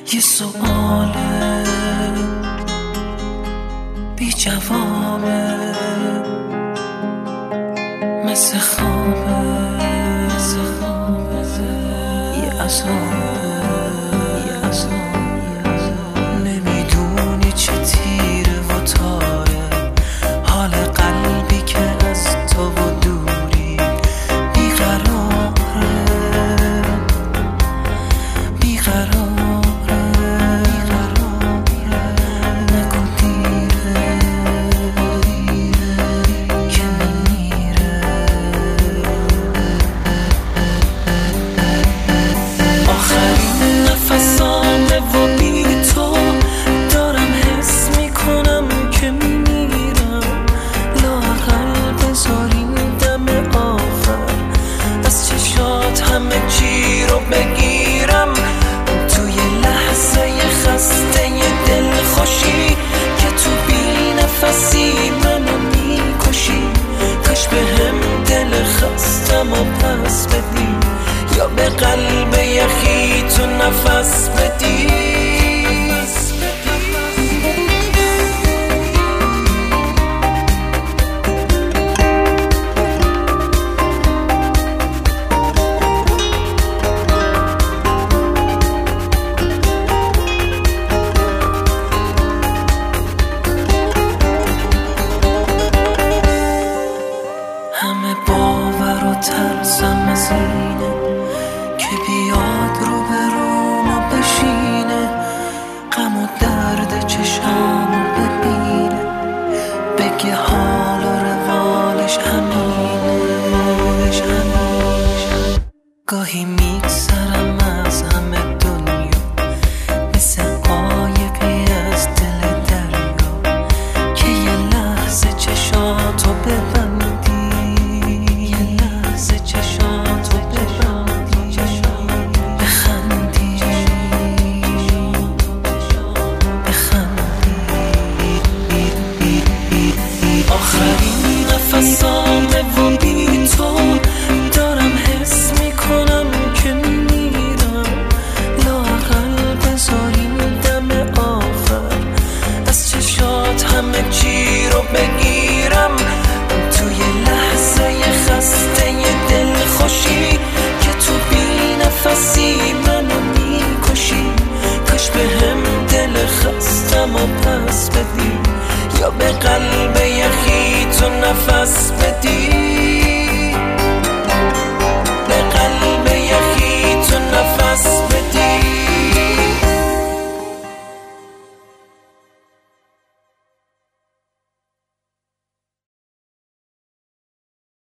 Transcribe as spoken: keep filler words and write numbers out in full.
یه سؤاله بی جوابه، مثل خوابه، مثل خوابه، یه عذابه، یه عذابه. نمیدونی چه تیره و تاره حال قلبی که از تو و دوری بیقراره، بیقراره. همه چی رو بگیرم توی لحظه خسته دل خوشی که تو بی نفسی منو میکشی. کاش به هم دل خستم و پس بدی یا به قلب یخی تو نفس بدی. همه باور و ترسم از اینه که بیاد رو به رومو بشینه، غم و درد چشامو ببینه، بگه حال و روالش همینه. گاهی میگذرم از همه دنیا مثل قایقی از دل دریا که یه لحظه چشاتو ببندی، آخرین نفسامه و بی تو دارم حس میکنم که میمیرم. لااقل بذار این دم آخر از چشات همه چی رو بگیرم توی لحظه خسته دل خوشی که تو بی نفسی منو میکشی. کاش به هم دل خستم و پس بدی یا به قلب یخی تو نفس بدی.